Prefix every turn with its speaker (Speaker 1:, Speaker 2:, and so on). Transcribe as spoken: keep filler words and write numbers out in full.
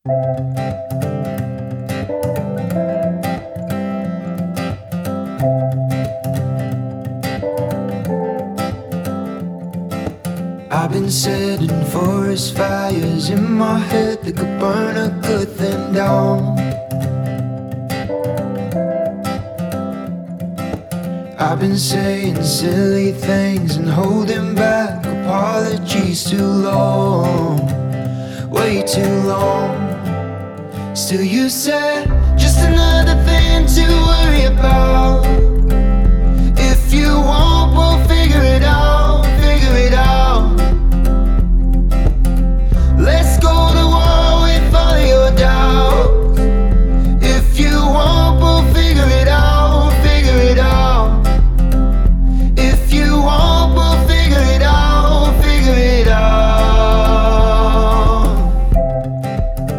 Speaker 1: I've been setting forest fires in my head that could burn a good thing down. I've been saying silly things and holding back apologies too long, way too long. Still you said, just another thing to worry about. If you want